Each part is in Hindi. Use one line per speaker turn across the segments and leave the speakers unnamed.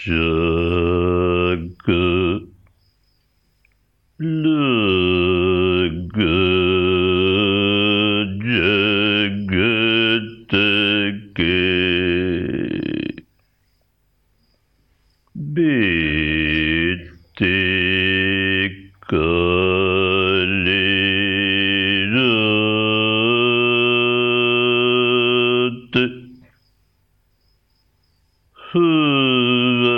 जग लग जगत के बीते काले रात हुआ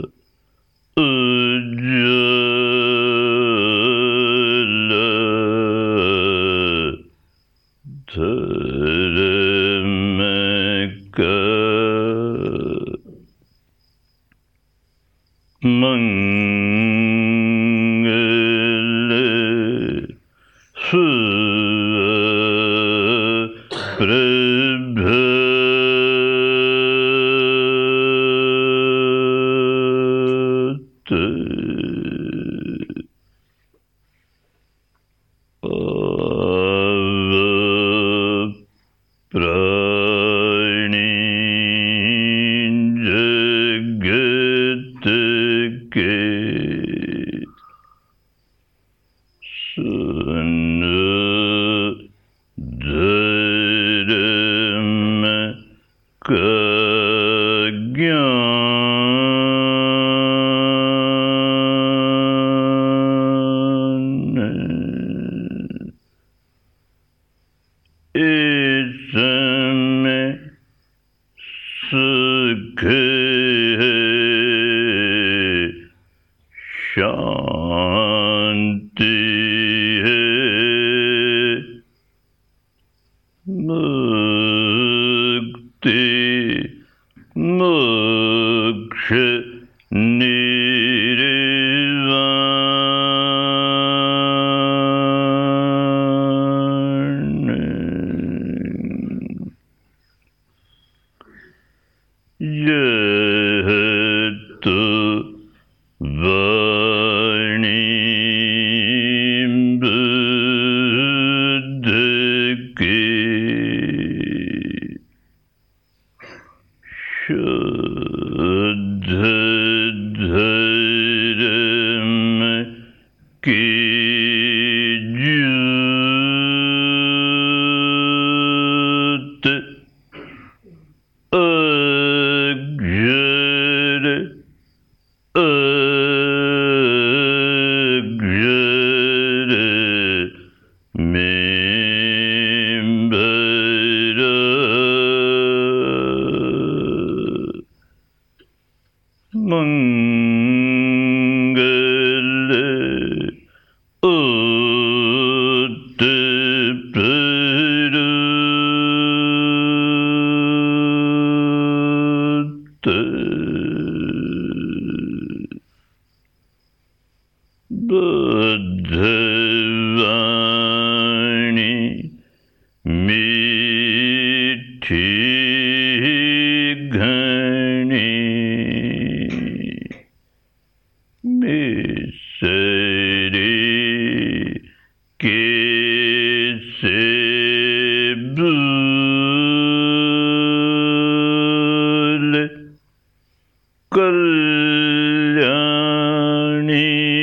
उजाला धर्म का मंगल हुआ प्रभात प्राणी जगत के सुन धर्म का ज्ञान इसमें सुख है शांति है मुक्ति मोक्ष निर्वाण यह तो वाणी बुद्ध की शुद्ध धर्म की ज्योत अक्षर अक्षर में भरा मंगल ओत प्रोत बुद्धवाणी मीठी घनी मिसरी के सेबूल कल्याणी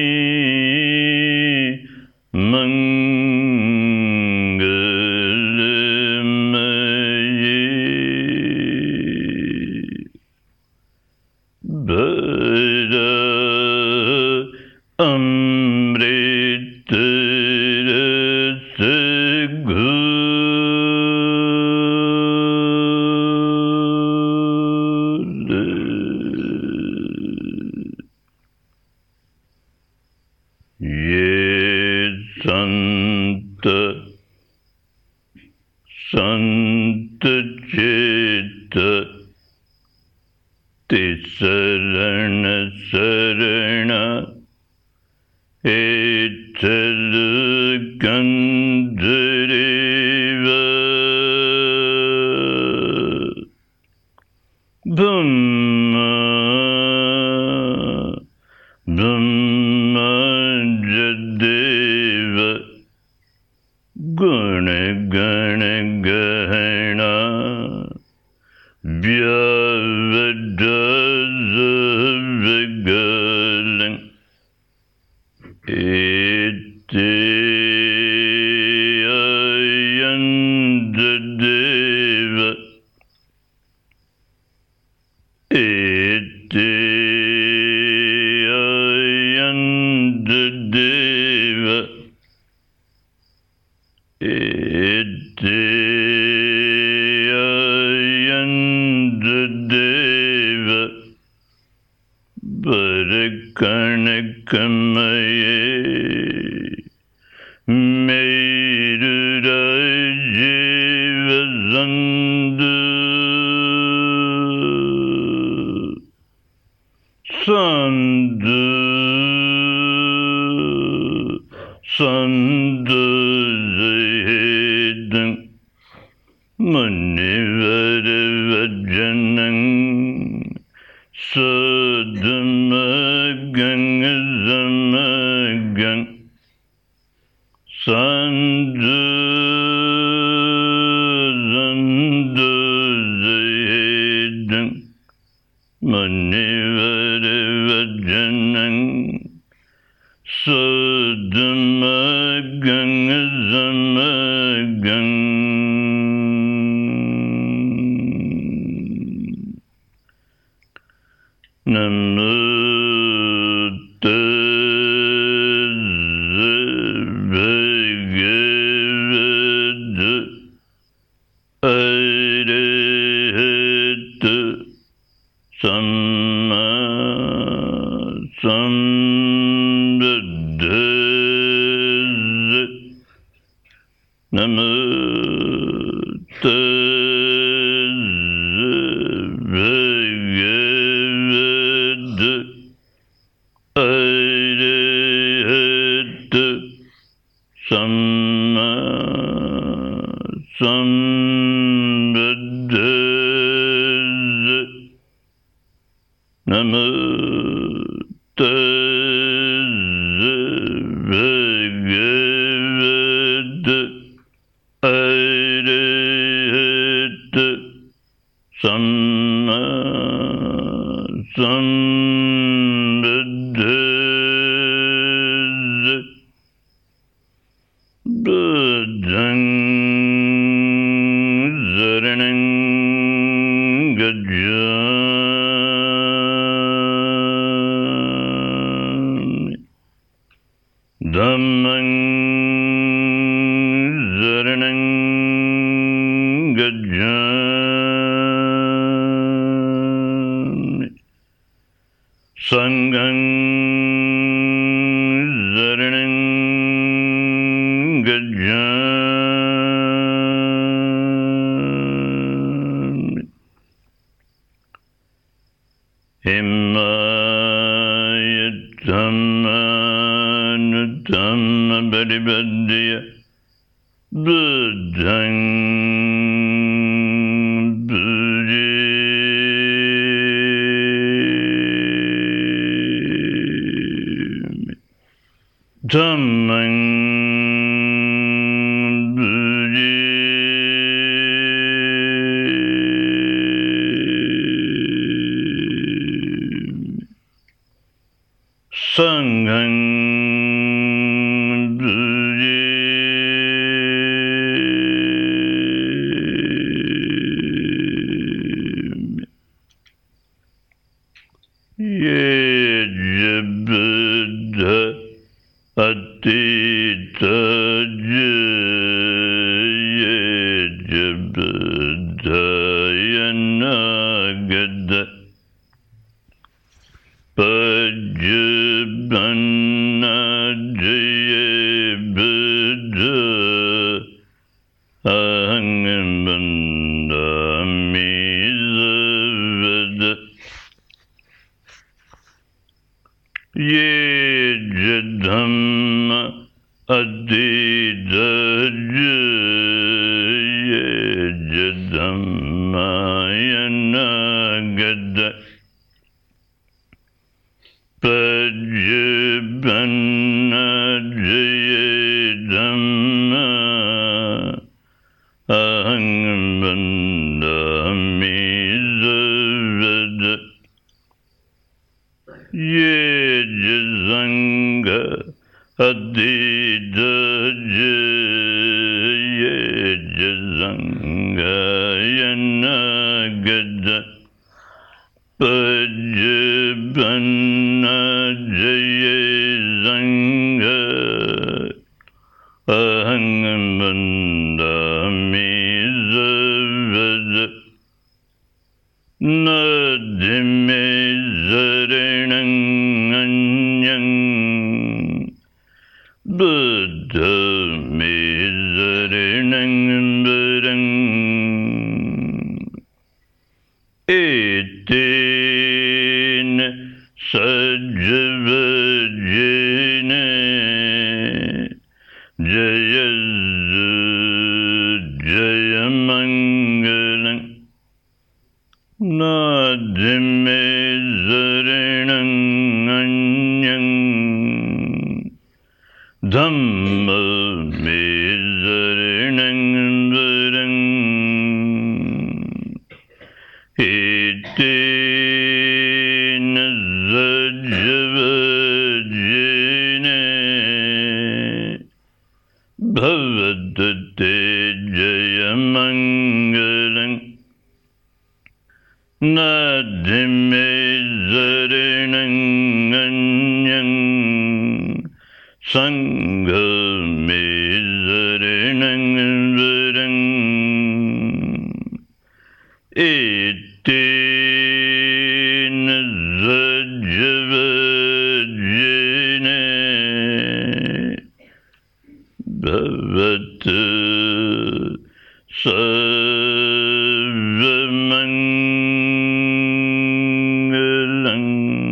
मंगलमयी भरा अमृत रस घोल ये संत संत चेत तिसरण शरण एथल गंधर्व ब्रह्मा ब्रह्मजदेव गुण गण गहना व्यावदज Ityayandadeva Barakanakamaye Meirurajiva Zandu Sandu Sandu Zahidam Munivaravajanam Sadamagan Zamagan Sandu Zandu Zahidam Munivaravajanam Sadamagan Zamagan Namo tassa bhagavata arahata samma sambuddhassa. Namo tassa arahata samma sambuddhassa. Namo tassa bhagavata arahata samma sambuddhassa. Buddhaṃ saranam gacchāmi. Dhammaṃ saranam gacchāmi. Sanghaṃ saranam gacchāmi. Himayattammanuttamma paripaddhya buddhaṃ pujami. Dhammaṃ Sanghaṃ pujami. Yeja Buddha Atita Yeja Buddha Yanagada Pajjabana Jaya Buddha Ahangambandami Zavada Yeja Dhamma Adita Yeja Dhamma Yanagada Pajjabana Jaya Dhamma Ahangambandami Zavada Yeja Sangha Adita Yeja Sangha Yanagada Pajjabana Jaya Sangha Ahangambandami Sangamizarinangambarang Etin Sajavajene Jayazu Jayamangalang Nadimizarinanganyang Dhammamizarinangambarang Etin Sajavajene Bhavadate Jayamangalang Nadimizarinanganyang Sangamizarinangambarang Etin Sajavajene Bhavatu Sarvamangalang.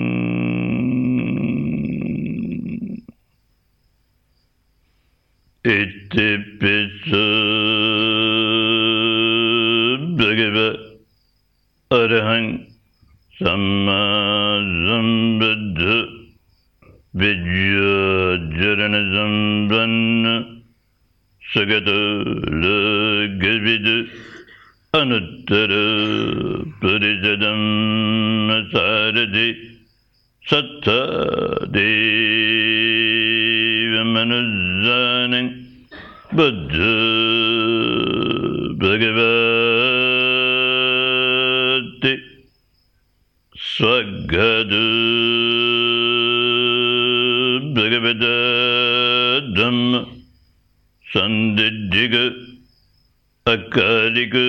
Itipisa Bhagava Arahang Sammasambuddha Vijyajaranazambanna Sagata Lagavidu Anuttara Purisadam Saradi Satta Deva Manuzanang Buddha Bhagavati Swagadu Bhagavata Dhamma Sandidhiga Akaliga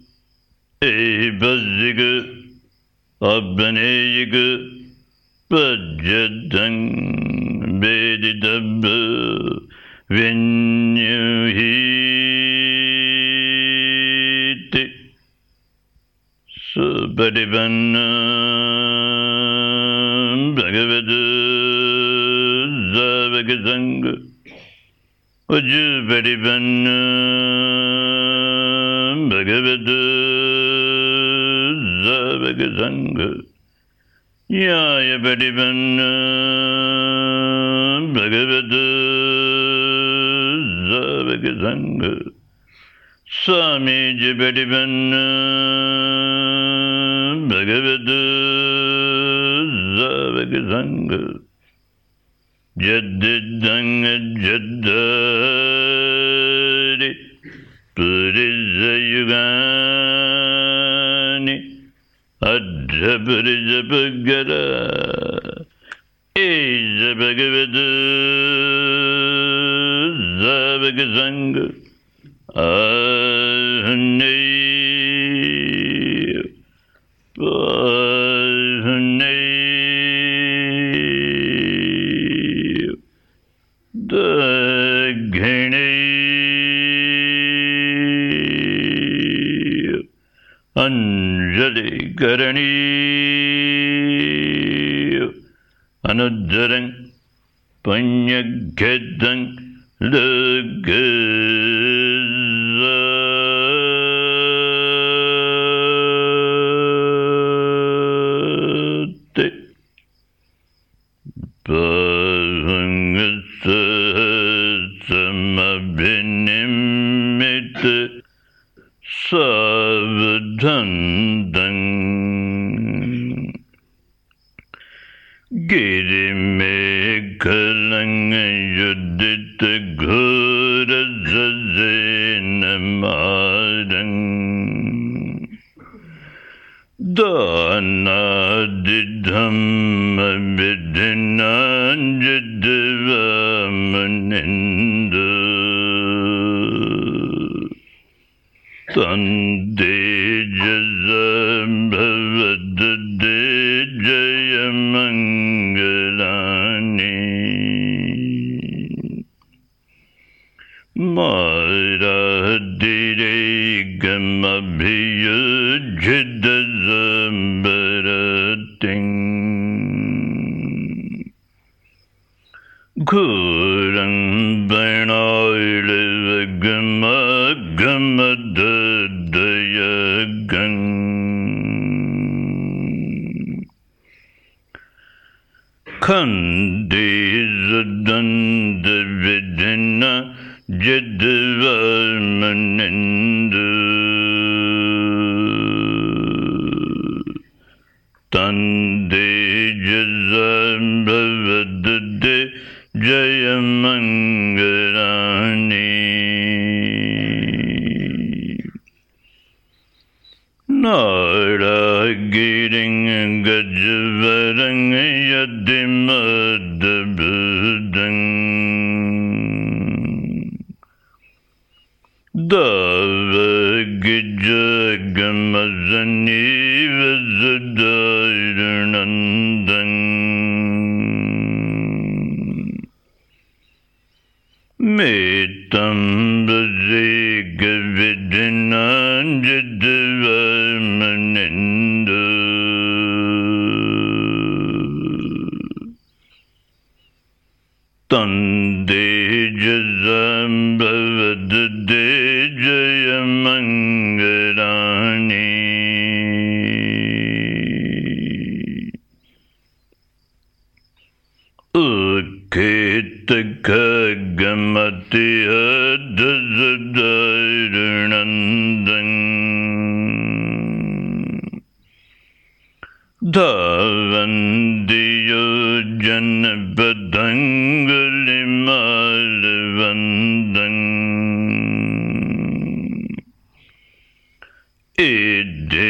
Evaziga Abhaneyiga Pajadang Vedidabha Vinyuhiti Subhadivanna Bhagavata Zavagazanga Ujjuvadivanna Bhagavata Zavagazanga Yaya Vadivanna Bhagavata Zavagazanga Swami Jivadivanna Bhagavata Zavagazanga Jaddidanga Jaddari Purizayugani Adhapurizapagara Eja Bhagavata Zavagazanga Ahane Ahane Daghine Anjali Karani Anuddarang Panyaghedang Lagazate Pavangasamabhinimite Savadhandang Girimekalang Yudita Ghura Zazena Marang Dhanadidhamma Vidhinanjadiva Maninda Tandejazambhavadade Jayamangalani Maradirigamabhiyujhidazambarating Kurang Bainailavagamagadadayagang Kandizadandavidina Jidavamanendu Tande Jazambavadade Jayamangarani Naragiring Gajavarang Yadimadabudang Davagijagamazani Vazadaranandang Metam Bhajigavidinan Jidavamanendu Tande Jazambavadade Jayamangarani Uketagamati Adazadaranandang Davandiyo Janabadangalimalavandan Ide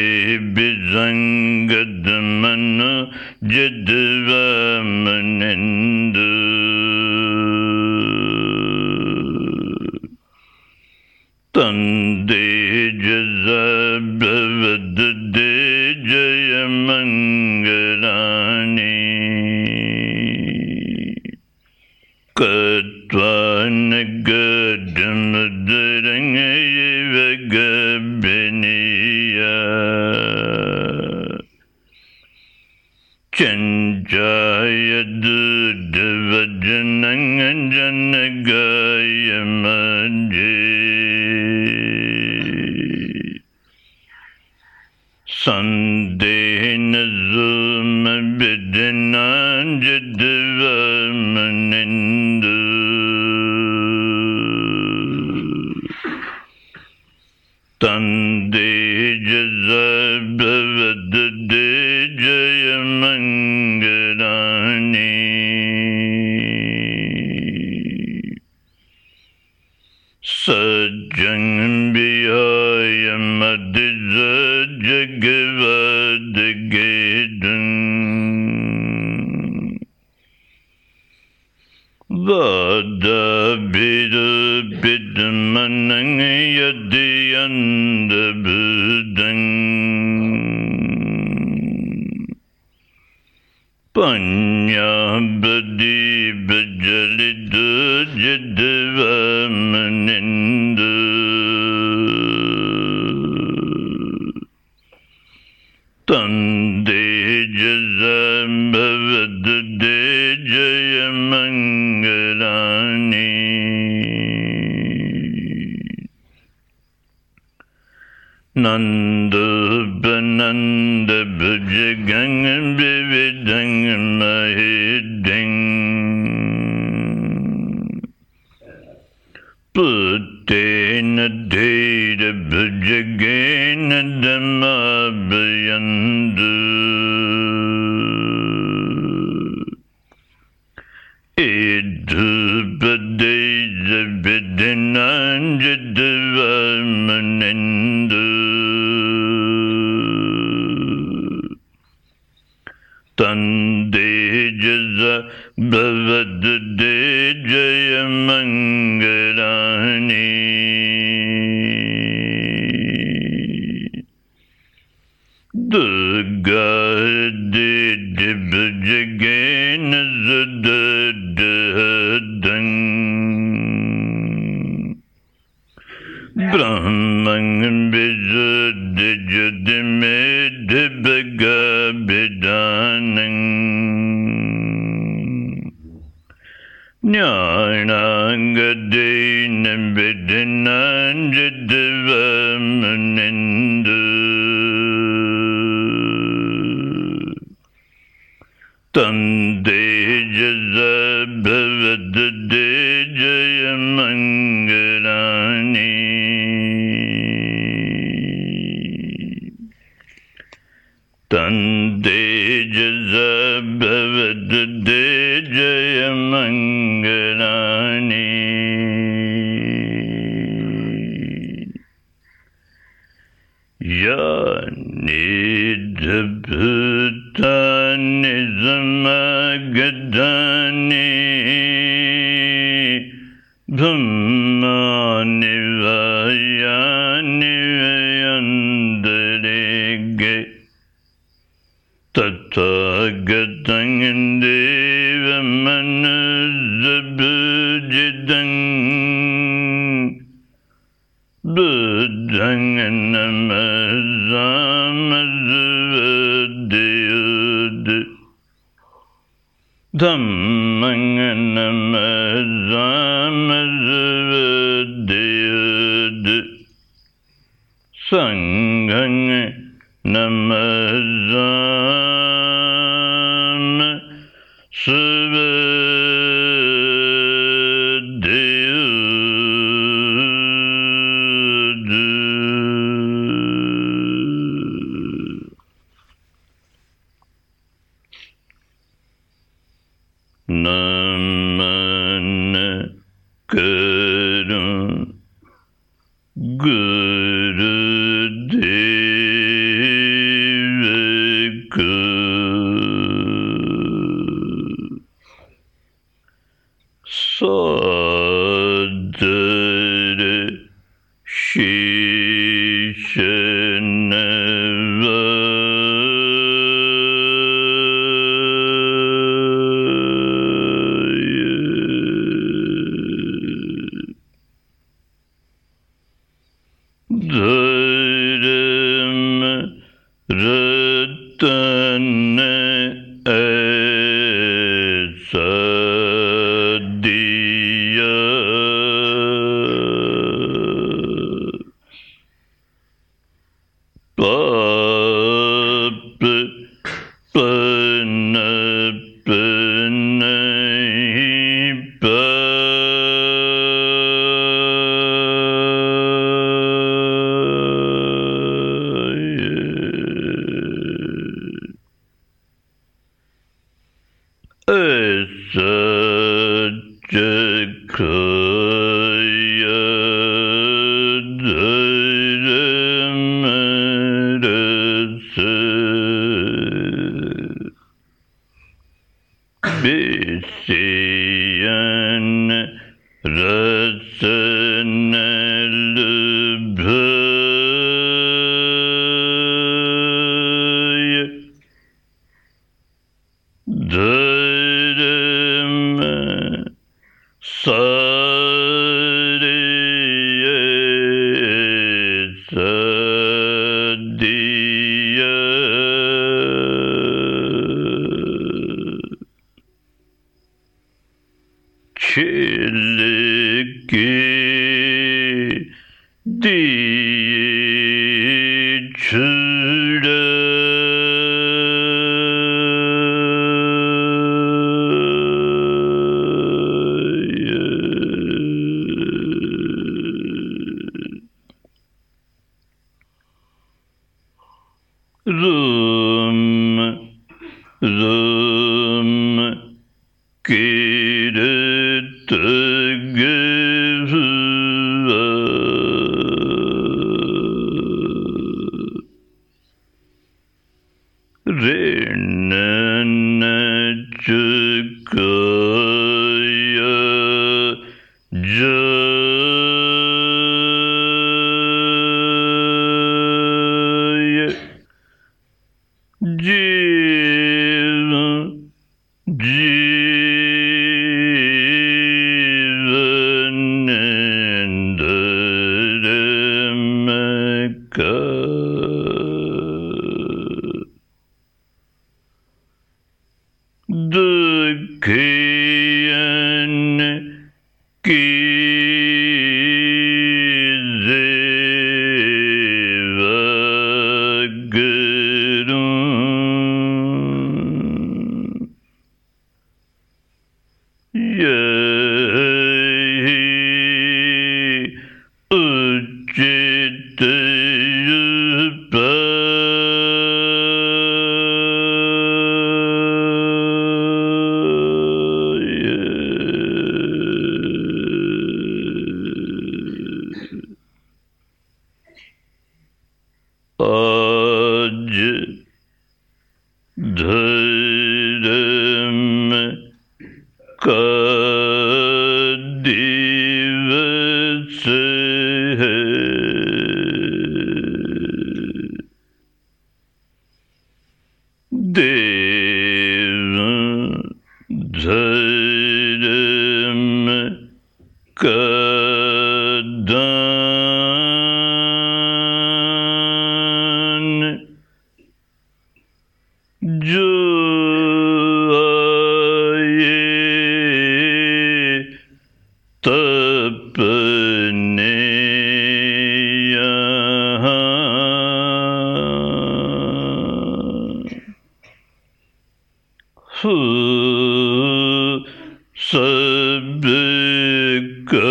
Bizangadamana Jadavamanendu Tande Jazabavadade Jayamangarani Katvanagadamadharangayavagabiniya Chanjayadudavajananganjanagayamanje Sandehna Zumabidinan Jidavamanendu Tande Jazabavadade Jayamangarani Sajjang Bihayamadiza Jagavadagedun Vadabidu Bidamanang Yadiyandabudang Panyabadi Bajalidu Jidavamanendu Tande Jazambavadade Jayamangarani Nanda Bananda Bhajagang Vividang Mahidang Putena Deda Bhajagena Dhammabayandu Idhu Badeja Vidinan Jidavamanendu Tande Jaza Bhavadade Jayamangarani Durga Dede Bhajagena Zadadadang Brahman Bidanan Jnanagadinam Bidinan Jidavamanendu Tandejaza Bhavadade Jayamangalani Tandejaza Bhavadade Jayamangalani Yanidabhutani Zamagadani Brahmani Vayani Vayandarege Tathagatam Devamanuzabhujitam Buddhang Namazamazuvadeyud Dhammang Namazamazuvadeyud Sanghang Namana Karu Gurudevaka Sadhara Shishanava Dharam Ratana Asadiya Papa Sajakaya Dharamarasa Bisiyan Rasana Lubhaya Dharma Sariya Sadiya Chiliki Dichura Rum Rum Kiritagava Rinana Chakaya Jaya Jiva Jivanandara धर्म का दिवस है, देव धर्म का दान, जो आए तपने यहाँ, हो सबका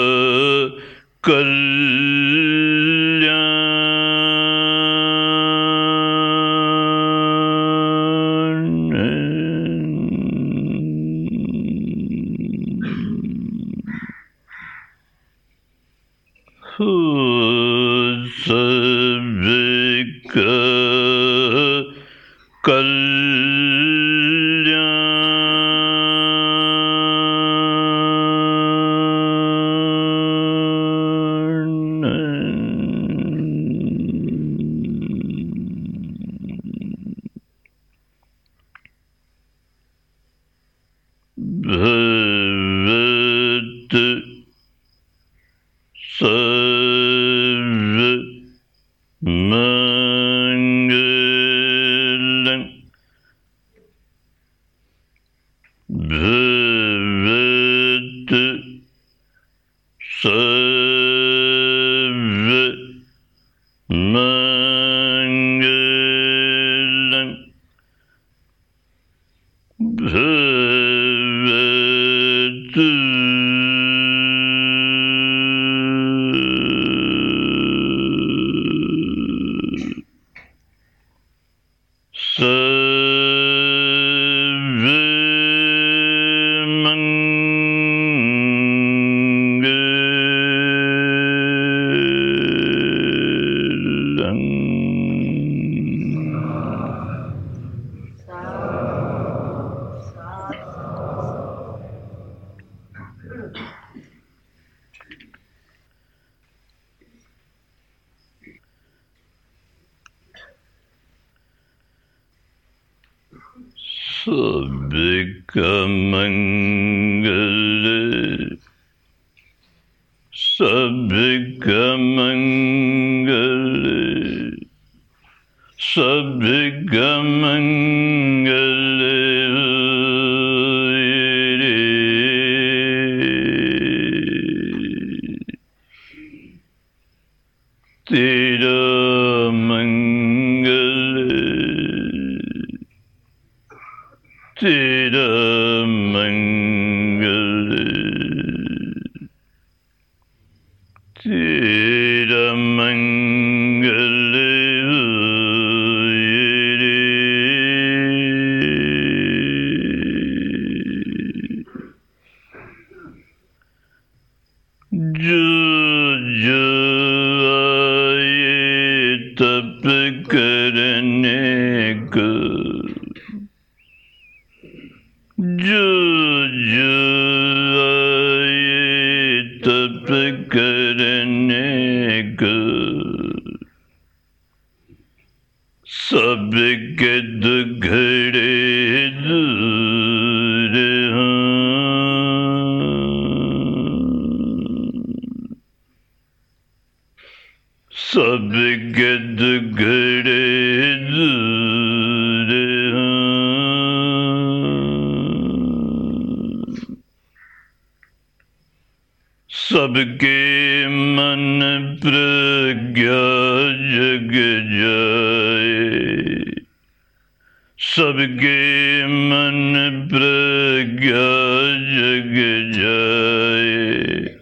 हो सबका भवत सर्व मंगलं, भवत सर्व मंगलं, भवतु सबका मंगल, सबका मंगल, सबका मंगल रे, तेरा मंगल, तेरा मंगल, तेरा मंगल रे, जो जो आए तप करने को, जो जो आए तप करने को, सबके दुखड़े दूर हों, सबके दुखड़े दूर हों, सबके मन प्रज्ञा जग जाए, सबके मन प्रज्ञा जग जाए,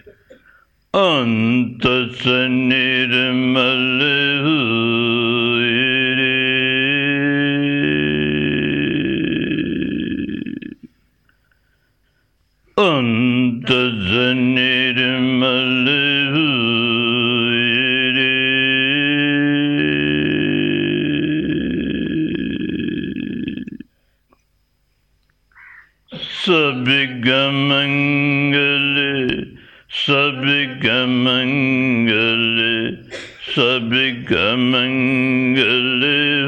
अंत से निर्मल हुए रे, अंत से निर्मल हुए रे, मंगले सबका मंगल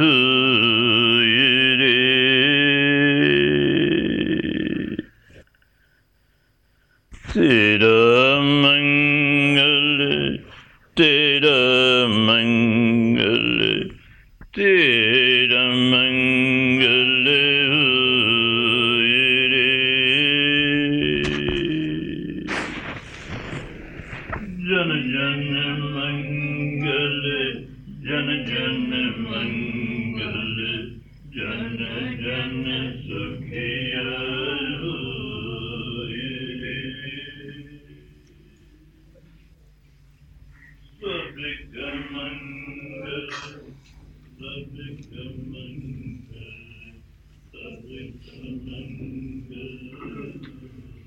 होए रे। तेरा मंगल तेरा मंगल तेरा मंगल होए रे। जन जन मंगल जन जन मंगल जन जन सुखिया होए रे। सबका मंगल सबका मंगल सबका मंगल